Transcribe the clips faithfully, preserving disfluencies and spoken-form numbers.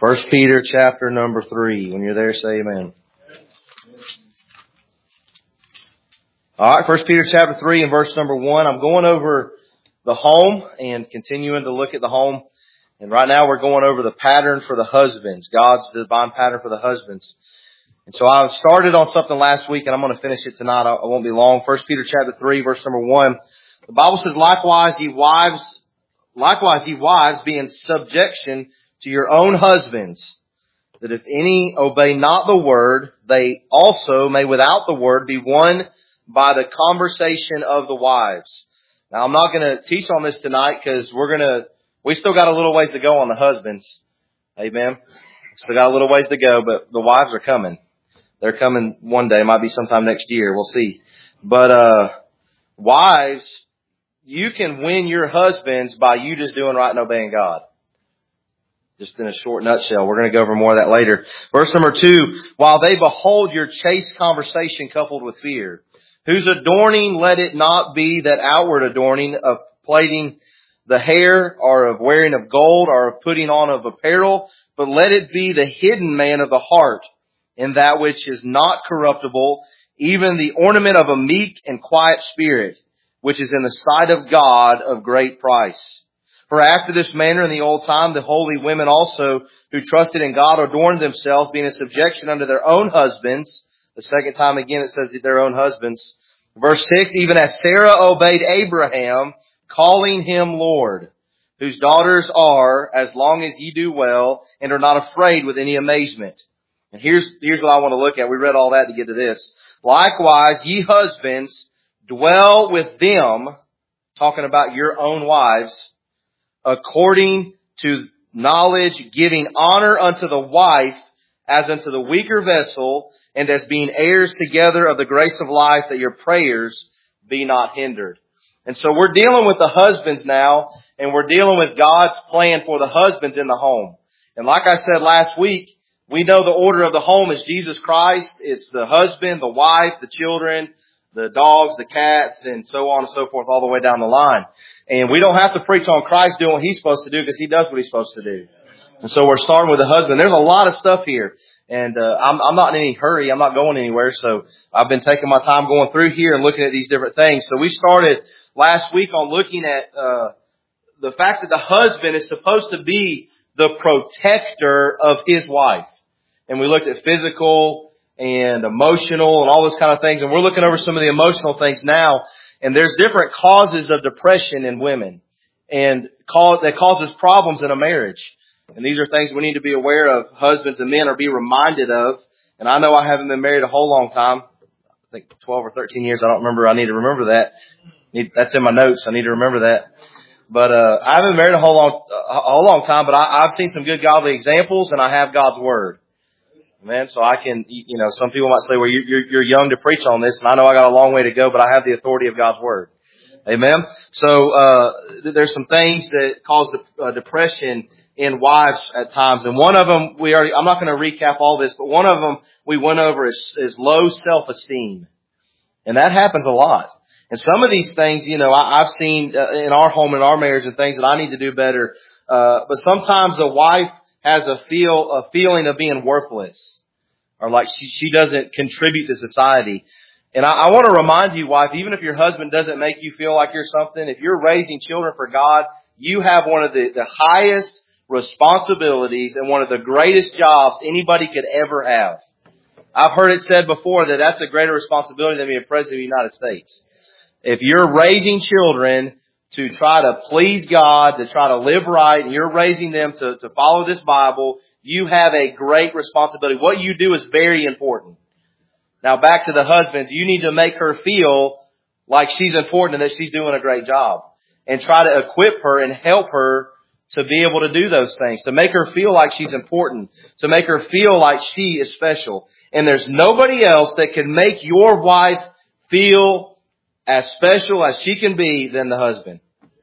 First Peter chapter number three. When you're there, say amen. All right, First Peter chapter three and verse number one. I'm going over the home and continuing to look at the home. And right now we're going over the pattern for the husbands, God's divine pattern for the husbands. And so I started on something last week and I'm going to finish it tonight. I won't be long. First Peter chapter three, verse number one. The Bible says, likewise, ye wives, likewise, ye wives, be in subjection to your own husbands, that if any obey not the word, they also may without the word be won by the conversation of the wives. Now I'm not going to teach on this tonight because we're going to, we still got a little ways to go on the husbands. Amen. Still got a little ways to go, but the wives are coming. They're coming one day. It might be sometime next year. We'll see. But, uh, wives, you can win your husbands by you just doing right and obeying God. Just in a short nutshell. We're going to go over more of that later. Verse number two, while they behold your chaste conversation coupled with fear, whose adorning let it not be that outward adorning of plaiting the hair or of wearing of gold or of putting on of apparel, but let it be the hidden man of the heart in that which is not corruptible, even the ornament of a meek and quiet spirit, which is in the sight of God of great price. For after this manner in the old time, the holy women also who trusted in God adorned themselves, being in subjection unto their own husbands. The second time again it says their own husbands. Verse six, even as Sarah obeyed Abraham, calling him Lord, whose daughters are, as long as ye do well, and are not afraid with any amazement. And here's, here's what I want to look at. We read all that to get to this. Likewise, ye husbands, dwell with them, talking about your own wives, according to knowledge, giving honor unto the wife as unto the weaker vessel, and as being heirs together of the grace of life, that your prayers be not hindered. And so we're dealing with the husbands now, and we're dealing with God's plan for the husbands in the home. And like I said last week, we know the order of the home is Jesus Christ. It's the husband, the wife, the children, the dogs, the cats, and so on and so forth, all the way down the line. And we don't have to preach on Christ doing what He's supposed to do because He does what He's supposed to do. And so we're starting with the husband. There's a lot of stuff here. And uh, I'm, I'm not in any hurry. I'm not going anywhere. So I've been taking my time going through here and looking at these different things. So we started last week on looking at uh the fact that the husband is supposed to be the protector of his wife. And we looked at physical and emotional and all those kind of things. And we're looking over some of the emotional things now. And there's different causes of depression in women and cause, that causes problems in a marriage. And these are things we need to be aware of, husbands and men, or be reminded of. And I know I haven't been married a whole long time. I think twelve or thirteen years. I don't remember. I need to remember that. That's in my notes. I need to remember that. But, uh, I haven't been married a whole long, a whole long time, but I, I've seen some good godly examples and I have God's Word. Man, so I can, you know, some people might say, well, you're, you're young to preach on this, and I know I got a long way to go, but I have the authority of God's Word. Amen? So, uh, there's some things that cause the, uh, depression in wives at times, and one of them, we already, I'm not going to recap all this, but one of them we went over is, is low self-esteem. And that happens a lot. And some of these things, you know, I, I've seen uh, in our home, in our marriage, and things that I need to do better, uh, but sometimes a wife has a feel, a feeling of being worthless, or like she, she doesn't contribute to society. And I, I want to remind you, wife, even if your husband doesn't make you feel like you're something, if you're raising children for God, you have one of the, the highest responsibilities and one of the greatest jobs anybody could ever have. I've heard it said before that that's a greater responsibility than being president of the United States. If you're raising children to try to please God, to try to live right, and you're raising them to, to follow this Bible, you have a great responsibility. What you do is very important. Now back to the husbands, you need to make her feel like she's important and that she's doing a great job. And try to equip her and help her to be able to do those things. To make her feel like she's important. To make her feel like she is special. And there's nobody else that can make your wife feel as special as she can be than the husband.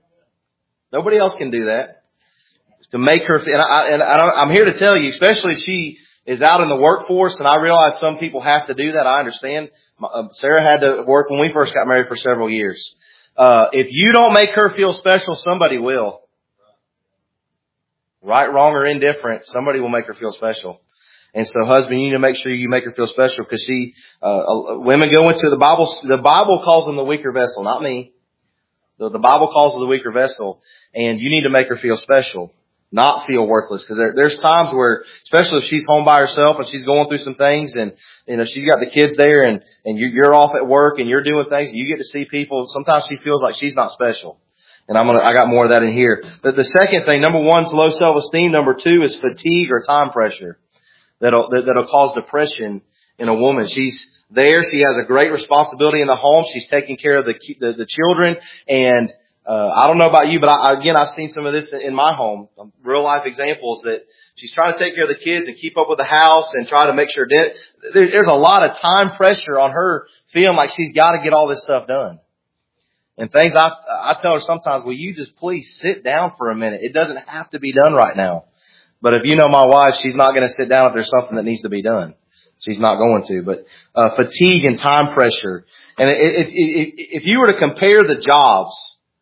Nobody else can do that. To make her, and, I, and I, I'm here to tell you, especially if she is out in the workforce, and I realize some people have to do that. I understand. Sarah had to work when we first got married for several years. Uh, if you don't make her feel special, somebody will. Right, wrong, or indifferent, somebody will make her feel special. And so, husband, you need to make sure you make her feel special because she, uh, women go into the Bible. The Bible calls them the weaker vessel, not me. The, the Bible calls her the weaker vessel, and you need to make her feel special, not feel worthless. Because there, there's times where, especially if she's home by herself and she's going through some things, and you know she's got the kids there, and and you're, you're off at work and you're doing things, and you get to see people. Sometimes she feels like she's not special. And I'm gonna, I got more of that in here. But the second thing, number one is low self-esteem. Number two is fatigue or time pressure. That'll, that, that'll cause depression in a woman. She's there. She has a great responsibility in the home. She's taking care of the, the, the children. And, uh, I don't know about you, but I, again, I've seen some of this in, in my home. Real life examples that she's trying to take care of the kids and keep up with the house and try to make sure that there, there's a lot of time pressure on her feeling like she's got to get all this stuff done. And things I, I tell her sometimes, will you just please sit down for a minute? It doesn't have to be done right now. But if you know my wife, she's not going to sit down if there's something that needs to be done. She's not going to. But uh, fatigue and time pressure. And if, if, if you were to compare the jobs,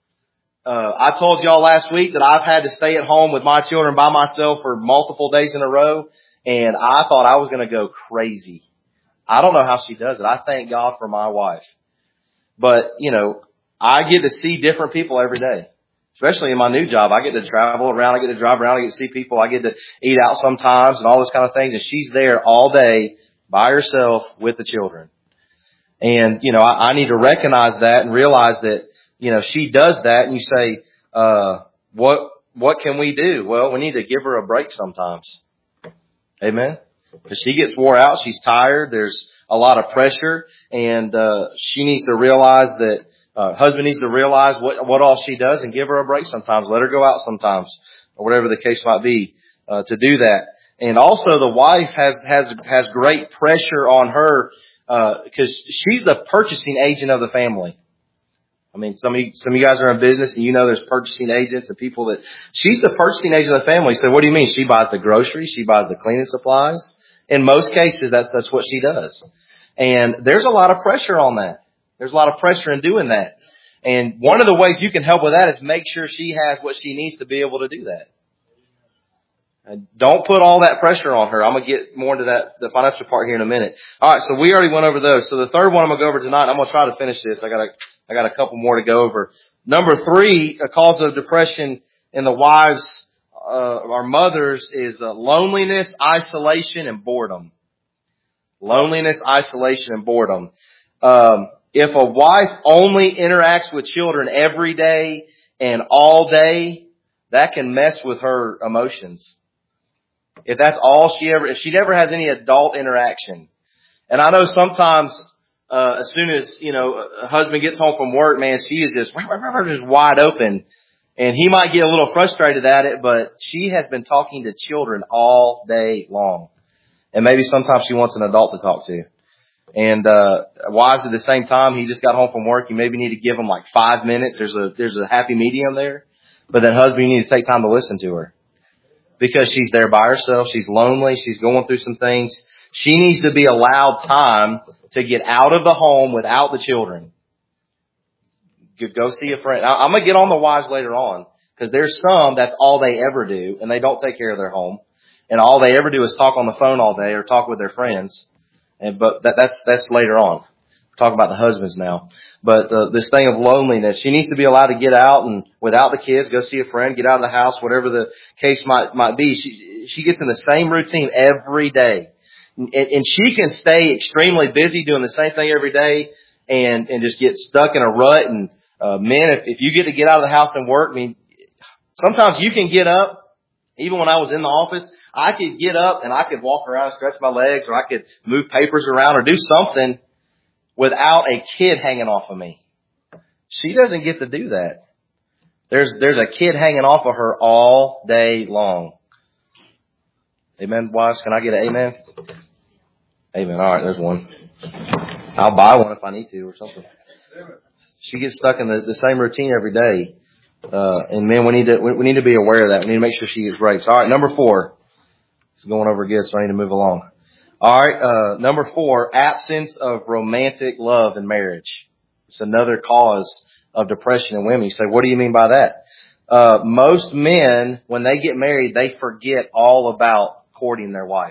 uh, I told y'all last week that I've had to stay at home with my children by myself for multiple days in a row. And I thought I was going to go crazy. I don't know how she does it. I thank God for my wife. But, you know, I get to see different people every day. Especially in my new job, I get to travel around, I get to drive around, I get to see people, I get to eat out sometimes and all those kind of things. And she's there all day by herself with the children. And, you know, I, I need to recognize that and realize that, you know, she does that. And you say, uh, what, what can we do? Well, we need to give her a break sometimes. Amen. Because she gets wore out. She's tired. There's a lot of pressure, and, uh, she needs to realize that, Uh, husband needs to realize what, what all she does and give her a break sometimes. Let her go out sometimes, or whatever the case might be, uh, to do that. And also the wife has, has, has great pressure on her, uh, cause she's the purchasing agent of the family. I mean, some of you, some of you guys are in business and you know there's purchasing agents and people that, she's the purchasing agent of the family. So what do you mean? She buys the groceries, she buys the cleaning supplies. In most cases, that, that's what she does. And there's a lot of pressure on that. There's a lot of pressure in doing that. And one of the ways you can help with that is make sure she has what she needs to be able to do that. And don't put all that pressure on her. I'm going to get more into that, the financial part here in a minute. All right. So we already went over those. So the third one I'm going to go over tonight, I'm going to try to finish this. I got a, I got a couple more to go over. Number three, a cause of depression in the wives, uh, our mothers is uh, loneliness, isolation, and boredom. Loneliness, isolation, and boredom. Um, If a wife only interacts with children every day and all day, that can mess with her emotions. If that's all she ever, if she never has any adult interaction. And I know sometimes, uh, as soon as, you know, a husband gets home from work, man, she is just, just wide open. And he might get a little frustrated at it, but she has been talking to children all day long. And maybe sometimes she wants an adult to talk to. And, uh, wives at the same time, he just got home from work. You maybe need to give him like five minutes. There's a, there's a happy medium there. But then husband, you need to take time to listen to her because she's there by herself. She's lonely. She's going through some things. She needs to be allowed time to get out of the home without the children. Go see a friend. I'm going to get on the wives later on because there's some that's all they ever do and they don't take care of their home. And all they ever do is talk on the phone all day or talk with their friends. And, but that, that's, that's later on. We're talking about the husbands now. But, uh, this thing of loneliness, she needs to be allowed to get out and without the kids, go see a friend, get out of the house, whatever the case might, might be. She, she gets in the same routine every day. And, and she can stay extremely busy doing the same thing every day and, and just get stuck in a rut. And, uh, men, if, if you get to get out of the house and work, I mean, sometimes you can get up. Even when I was in the office, I could get up and I could walk around and stretch my legs, or I could move papers around or do something without a kid hanging off of me. She doesn't get to do that. There's, there's a kid hanging off of her all day long. Amen, wives? Can I get an amen? Amen. All right, there's one. I'll buy one if I need to or something. She gets stuck in the, the same routine every day. Uh, and men, we need to, we, we need to be aware of that. We need to make sure she gets breaks. All right. Number four. It's going over good, so I need to move along. All right. Uh, number four, absence of romantic love in marriage. It's another cause of depression in women. You say, what do you mean by that? Uh, most men, when they get married, they forget all about courting their wife.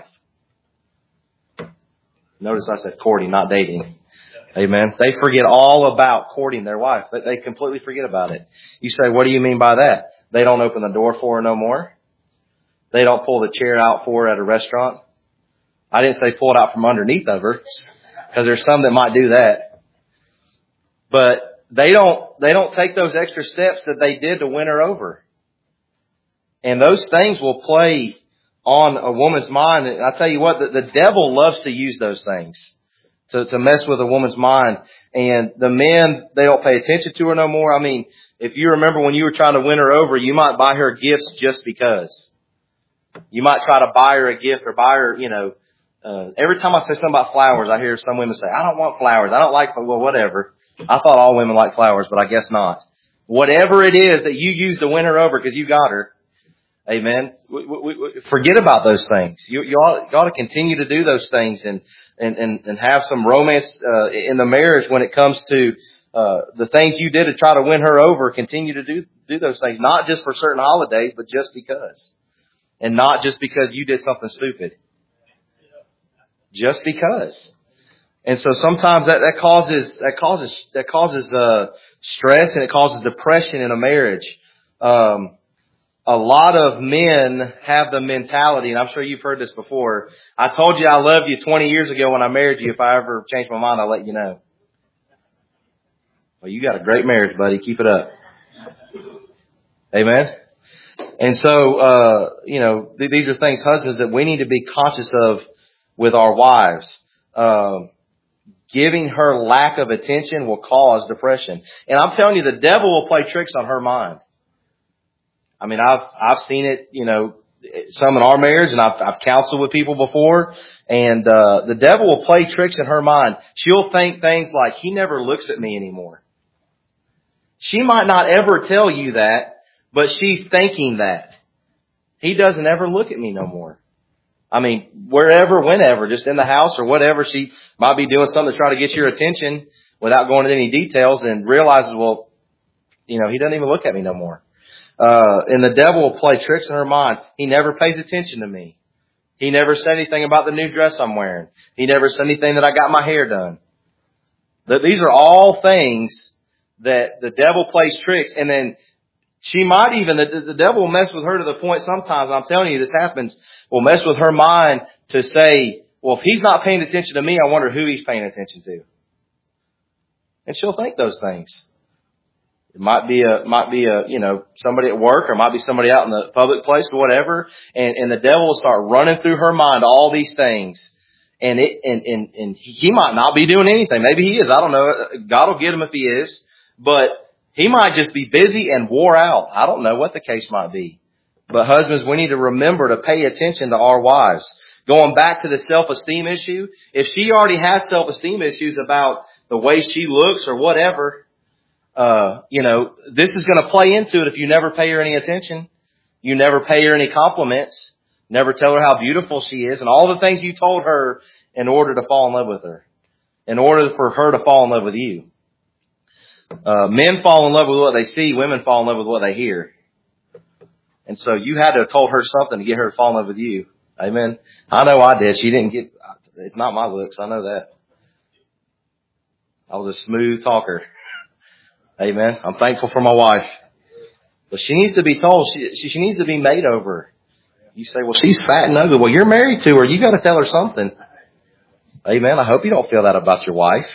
Notice I said courting, not dating. Amen. They forget all about courting their wife. They completely forget about it. You say, what do you mean by that? They don't open the door for her no more. They don't pull the chair out for her at a restaurant. I didn't say pull it out from underneath of her, because there's some that might do that. But they don't, they don't take those extra steps that they did to win her over. And those things will play on a woman's mind. And I tell you what, the, the devil loves to use those things to, to mess with a woman's mind. And the men, they don't pay attention to her no more. I mean, if you remember when you were trying to win her over, you might buy her gifts just because. You might try to buy her a gift or buy her, you know, uh, every time I say something about flowers, I hear some women say, I don't want flowers. I don't like, well, whatever. I thought all women like flowers, but I guess not. Whatever it is that you use to win her over because you got her. Amen. We, we, we, forget about those things. You, you, ought, you ought to continue to do those things and, and, and, and have some romance, uh, in the marriage when it comes to, uh, the things you did to try to win her over. Continue to do, do those things, not just for certain holidays, but just because. And not just because you did something stupid. Just because. And so sometimes that, that causes, that causes, that causes, uh, stress, and it causes depression in a marriage. Um, A lot of men have the mentality, and I'm sure you've heard this before. I told you I love you twenty years ago when I married you. If I ever change my mind, I'll let you know. Well, you got a great marriage, buddy. Keep it up. Amen. And so, uh, you know, th- these are things, husbands, that we need to be conscious of with our wives. Um, giving her lack of attention will cause depression. And I'm telling you, the devil will play tricks on her mind. I mean, I've, I've seen it, you know, some in our marriage, and I've, I've counseled with people before, and, uh, the devil will play tricks in her mind. She'll think things like, he never looks at me anymore. She might not ever tell you that, but she's thinking that. He doesn't ever look at me no more. I mean, wherever, whenever, just in the house or whatever, she might be doing something to try to get your attention without going into any details, and realizes, well, you know, he doesn't even look at me no more. Uh, and the devil will play tricks in her mind. He never pays attention to me. He never said anything about the new dress I'm wearing. He never said anything that I got my hair done. That these are all things that the devil plays tricks. And then she might even, the, the devil will mess with her to the point sometimes, and I'm telling you this happens, will mess with her mind to say, well, if he's not paying attention to me, I wonder who he's paying attention to. And she'll think those things. It might be a, might be a, you know, somebody at work, or it might be somebody out in the public place or whatever. And, and the devil will start running through her mind all these things. And it, and, and, and he might not be doing anything. Maybe he is. I don't know. God will get him if he is. But he might just be busy and wore out. I don't know what the case might be. But husbands, we need to remember to pay attention to our wives. Going back to the self-esteem issue, if she already has self-esteem issues about the way she looks or whatever, Uh, you know, this is going to play into it if you never pay her any attention. You never pay her any compliments. Never tell her how beautiful she is and all the things you told her in order to fall in love with her. In order for her to fall in love with you. Uh, men fall in love with what they see. Women fall in love with what they hear. And so you had to have told her something to get her to fall in love with you. Amen. I know I did. She didn't get, it's not my looks. I know that. I was a smooth talker. Amen. I'm thankful for my wife. But she needs to be told. She, she, she needs to be made over. You say, well, she's fat and ugly. Well, you're married to her. You got to tell her something. Amen. I hope you don't feel that about your wife.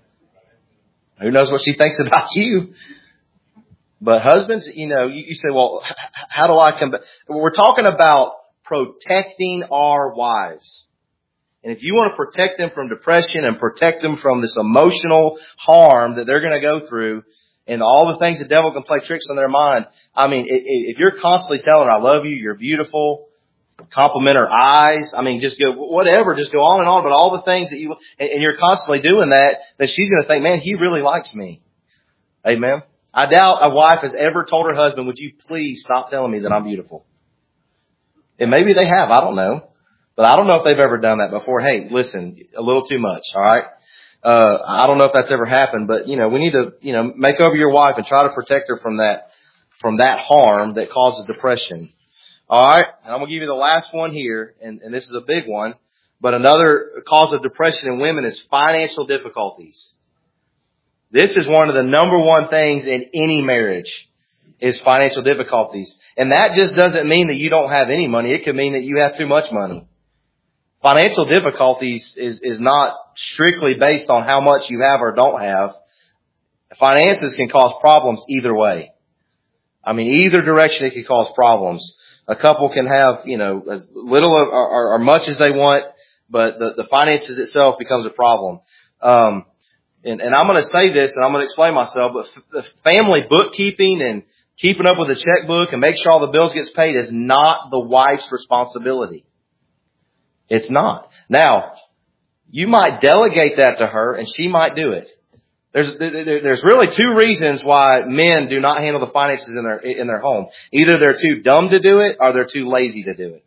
Who knows what she thinks about you? But husbands, you know, you, you say, well, how do I come back? We're talking about protecting our wives. And if you want to protect them from depression and protect them from this emotional harm that they're going to go through, and all the things the devil can play tricks on their mind. I mean, if you're constantly telling her, I love you, you're beautiful, compliment her eyes, I mean, just go, whatever, just go on and on, but all the things that you, and you're constantly doing that, then she's going to think, man, he really likes me. Amen. I doubt a wife has ever told her husband, would you please stop telling me that I'm beautiful? And maybe they have, I don't know. But I don't know if they've ever done that before. Hey, listen, a little too much, all right? Uh, I don't know if that's ever happened, but, you know, we need to, you know, make over your wife and try to protect her from that, from that harm that causes depression. All right, and I'm going to give you the last one here, and, and this is a big one. But another cause of depression in women is financial difficulties. This is one of the number one things in any marriage is financial difficulties. And that just doesn't mean that you don't have any money. It could mean that you have too much money. Financial difficulties is, is not strictly based on how much you have or don't have. Finances can cause problems either way. I mean, either direction it can cause problems. A couple can have, you know, as little or, or, or much as they want, but the, the finances itself becomes a problem. Um, and, and I'm going to say this, and I'm going to explain myself, but f- the family bookkeeping and keeping up with the checkbook and make sure all the bills gets paid is not the wife's responsibility. It's not. Now, you might delegate that to her, and she might do it. There's there's really two reasons why men do not handle the finances in their in their home. Either they're too dumb to do it, or they're too lazy to do it.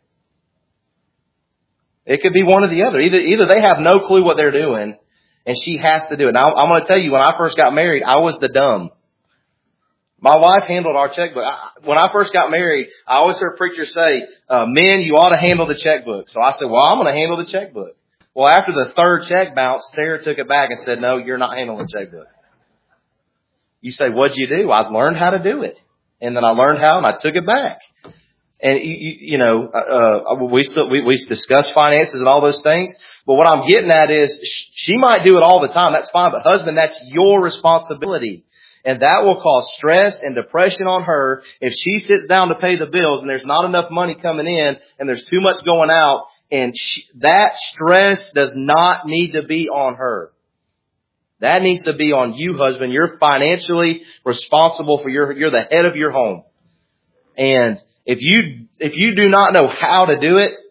It could be one or the other. Either either they have no clue what they're doing, and she has to do it. Now, I'm going to tell you, when I first got married, I was the dumb. My wife handled our checkbook. I, when I first got married, I always heard preachers say, uh, men, you ought to handle the checkbook. So I said, well, I'm going to handle the checkbook. Well, after the third check bounced, Sarah took it back and said, no, you're not handling the checkbook. You say, what'd you do? I learned how to do it. And then I learned how and I took it back. And, you, you know, uh, we still, we, we discuss finances and all those things. But what I'm getting at is she might do it all the time. That's fine. But husband, that's your responsibility. And that will cause stress and depression on her if she sits down to pay the bills and there's not enough money coming in and there's too much going out. And she, that stress does not need to be on her. That needs to be on you, husband. You're financially responsible for your, you're the head of your home. And if you, if you do not know how to do it,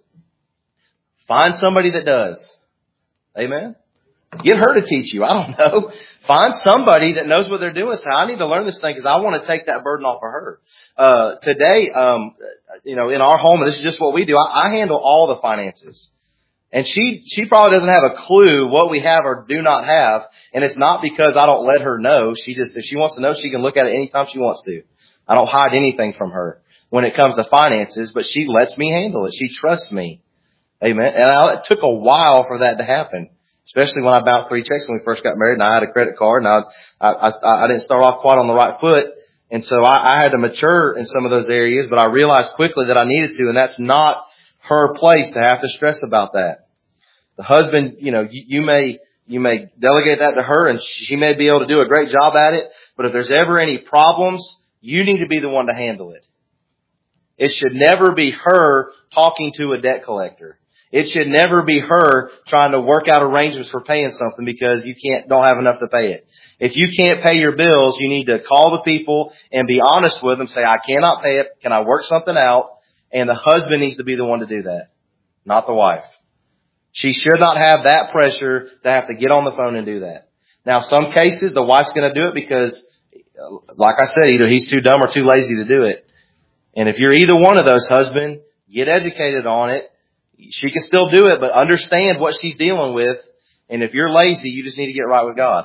find somebody that does. Amen. Get her to teach you. I don't know. Find somebody that knows what they're doing. Say, I need to learn this thing because I want to take that burden off of her. Uh, today, um, you know, in our home, and this is just what we do, I, I handle all the finances. And she, she probably doesn't have a clue what we have or do not have. And it's not because I don't let her know. She just, if she wants to know, she can look at it anytime she wants to. I don't hide anything from her when it comes to finances, but she lets me handle it. She trusts me. Amen. And I, it took a while for that to happen. Especially when I bounced three checks when we first got married and I had a credit card and I, I, I, I didn't start off quite on the right foot. And so I, I had to mature in some of those areas, but I realized quickly that I needed to, and that's not her place to have to stress about that. The husband, you know, you, you may, you may delegate that to her and she may be able to do a great job at it. But if there's ever any problems, you need to be the one to handle it. It should never be her talking to a debt collector. It should never be her trying to work out arrangements for paying something because you can't, don't have enough to pay it. If you can't pay your bills, you need to call the people and be honest with them. Say, I cannot pay it. Can I work something out? And the husband needs to be the one to do that, not the wife. She should not have that pressure to have to get on the phone and do that. Now, some cases, the wife's going to do it because, like I said, either he's too dumb or too lazy to do it. And if you're either one of those, husband, get educated on it. She can still do it, but understand what she's dealing with. And if you're lazy, you just need to get right with God.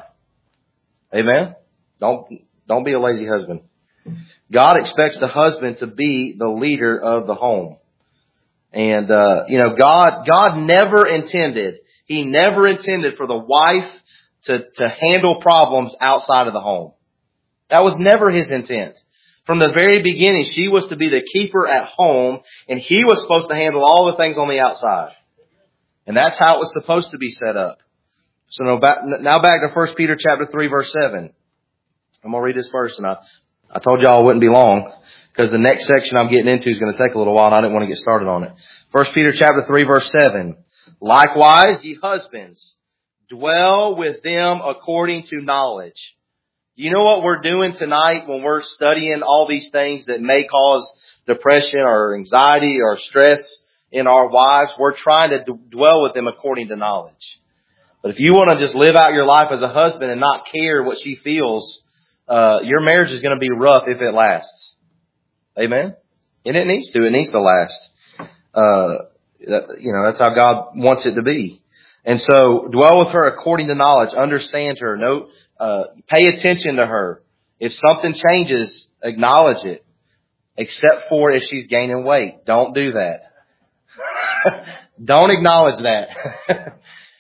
Amen? Don't, don't be a lazy husband. God expects the husband to be the leader of the home. And, uh, you know, God, God never intended, He never intended for the wife to, to handle problems outside of the home. That was never His intent. From the very beginning, she was to be the keeper at home, and he was supposed to handle all the things on the outside. And that's how it was supposed to be set up. So now back, now back to First Peter chapter three, verse seven. I'm going to read this verse, and I, I told y'all it wouldn't be long, because the next section I'm getting into is going to take a little while, and I didn't want to get started on it. First Peter chapter three, verse seven. Likewise, ye husbands, dwell with them according to knowledge. You know what we're doing tonight when we're studying all these things that may cause depression or anxiety or stress in our wives? We're trying to d- dwell with them according to knowledge. But if you want to just live out your life as a husband and not care what she feels, uh, your marriage is going to be rough if it lasts. Amen? And it needs to. It needs to last. Uh, that, you know, that's how God wants it to be. And so dwell with her according to knowledge. Understand her. Know, uh, pay attention to her. If something changes, acknowledge it. except for if she's gaining weight. Don't do that. Don't acknowledge that.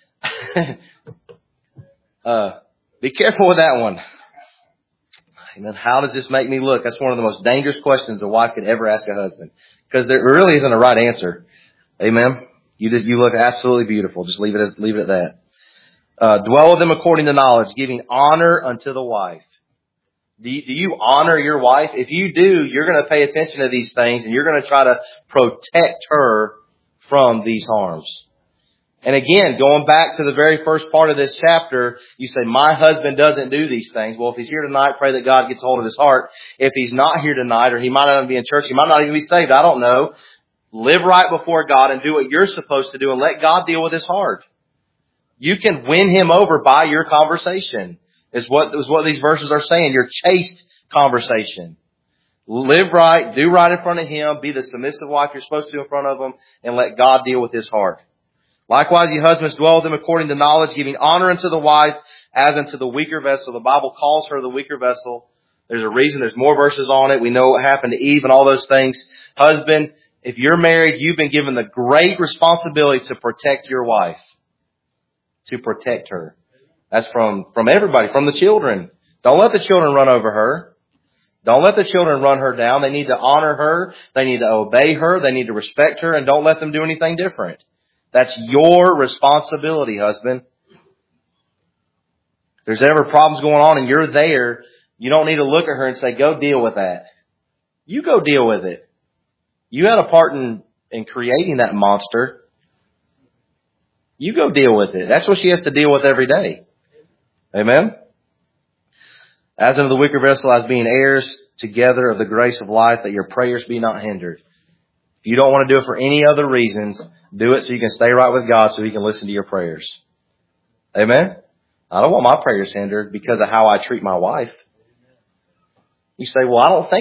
uh, be careful with that one. And then how does this make me look? That's one of the most dangerous questions a wife could ever ask a husband. Because there really isn't a right answer. Amen? You just, you look absolutely beautiful. Just leave it at, leave it at that. Uh, dwell with them according to knowledge, giving honor unto the wife. Do you, do you honor your wife? If you do, you're going to pay attention to these things and you're going to try to protect her from these harms. And again, going back to the very first part of this chapter, you say, my husband doesn't do these things. Well, if he's here tonight, pray that God gets hold of his heart. If he's not here tonight, or he might not even be in church, he might not even be saved, I don't know. Live right before God and do what you're supposed to do and let God deal with his heart. You can win him over by your conversation, is what, is what these verses are saying. Your chaste conversation. Live right, do right in front of him, be the submissive wife you're supposed to in front of him, and let God deal with his heart. Likewise, ye husbands, dwell with them according to knowledge, giving honor unto the wife as unto the weaker vessel. The Bible calls her the weaker vessel. There's a reason. There's more verses on it. We know what happened to Eve and all those things. Husband, if you're married, you've been given the great responsibility to protect your wife. To protect her. That's from, from everybody, from the children. Don't let the children run over her. Don't let the children run her down. They need to honor her. They need to obey her. They need to respect her, and don't let them do anything different. That's your responsibility, husband. If there's ever problems going on and you're there, you don't need to look at her and say, go deal with that. You go deal with it. You had a part in, in creating that monster. You go deal with it. That's what she has to deal with every day. Amen? As unto the weaker vessel, as being heirs together of the grace of life, that your prayers be not hindered. If you don't want to do it for any other reasons, do it so you can stay right with God, so He can listen to your prayers. Amen? I don't want my prayers hindered because of how I treat my wife. You say, well, I don't think